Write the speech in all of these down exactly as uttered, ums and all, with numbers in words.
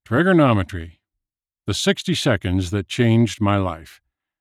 Trigonometry. The sixty seconds that changed my life.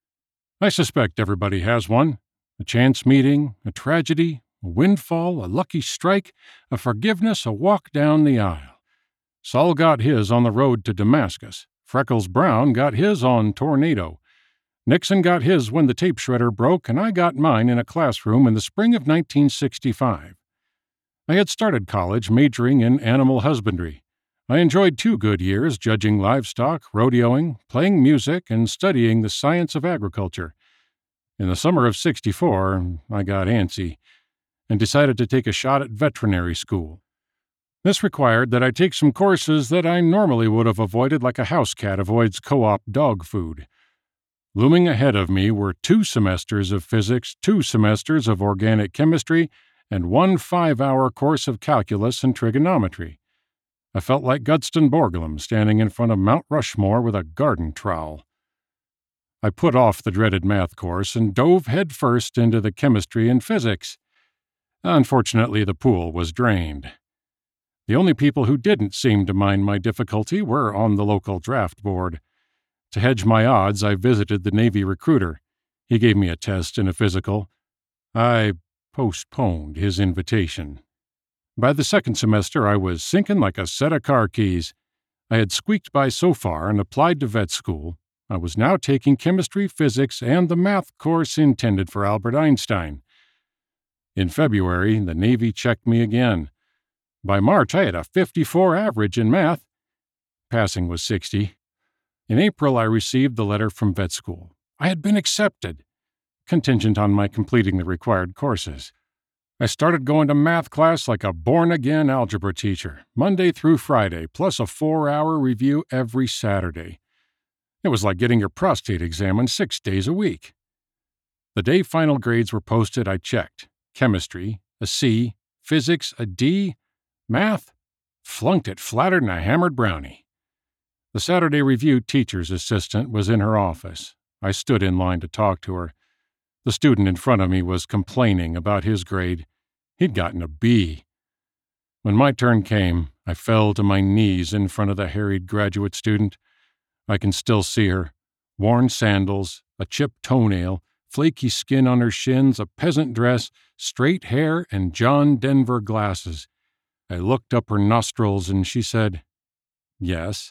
I suspect everybody has one. A chance meeting, a tragedy, a windfall, a lucky strike, a forgiveness, a walk down the aisle. Saul got his on the road to Damascus. Freckles Brown got his on Tornado. Nixon got his when the tape shredder broke, and I got mine in a classroom in the spring of nineteen sixty-five. I had started college majoring in animal husbandry. I enjoyed two good years judging livestock, rodeoing, playing music, and studying the science of agriculture. In the summer of sixty-four, I got antsy and decided to take a shot at veterinary school. This required that I take some courses that I normally would have avoided like a house cat avoids co-op dog food. Looming ahead of me were two semesters of physics, two semesters of organic chemistry, and one five-hour course of calculus and trigonometry. I felt like Gunston Borglum standing in front of Mount Rushmore with a garden trowel. I put off the dreaded math course and dove headfirst into the chemistry and physics. Unfortunately, the pool was drained. The only people who didn't seem to mind my difficulty were on the local draft board. To hedge my odds, I visited the Navy recruiter. He gave me a test and a physical. I postponed his invitation. By the second semester, I was sinking like a set of car keys. I had squeaked by so far and applied to vet school. I was now taking chemistry, physics, and the math course intended for Albert Einstein. In February, the Navy checked me again. By March, I had a fifty-four average in math. Passing was sixty. In April, I received the letter from vet school. I had been accepted, contingent on my completing the required courses. I started going to math class like a born-again algebra teacher, Monday through Friday, plus a four-hour review every Saturday. It was like getting your prostate examined six days a week. The day final grades were posted, I checked. Chemistry, a C. Physics, a D. Math, flunked it flatter than a hammered brownie. The Saturday review teacher's assistant was in her office. I stood in line to talk to her. The student in front of me was complaining about his grade. He'd gotten a B. When my turn came, I fell to my knees in front of the harried graduate student. I can still see her. Worn sandals, a chipped toenail, flaky skin on her shins, a peasant dress, straight hair, and John Denver glasses. I looked up her nostrils and she said, "Yes."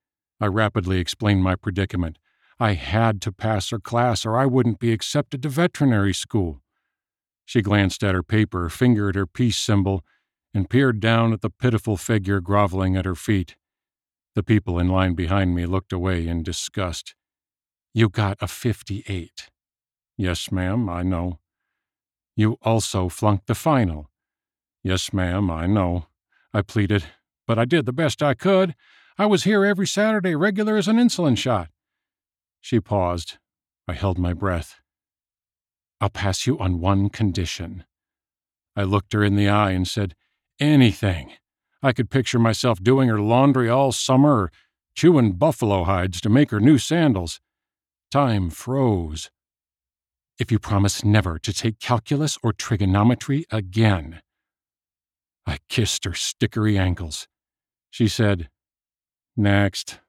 I rapidly explained my predicament. I had to pass her class or I wouldn't be accepted to veterinary school. She glanced at her paper, fingered her peace symbol, and peered down at the pitiful figure groveling at her feet. The people in line behind me looked away in disgust. "You got a fifty-eight. "Yes, ma'am, I know." "You also flunked the final." "Yes, ma'am, I know." I pleaded, "But I did the best I could. I was here every Saturday, regular as an insulin shot." She paused. I held my breath. "I'll pass you on one condition." I looked her in the eye and said, "Anything." I could picture myself doing her laundry all summer or chewing buffalo hides to make her new sandals. Time froze. "If you promise never to take calculus or trigonometry again." I kissed her stickery ankles. She said, "Next."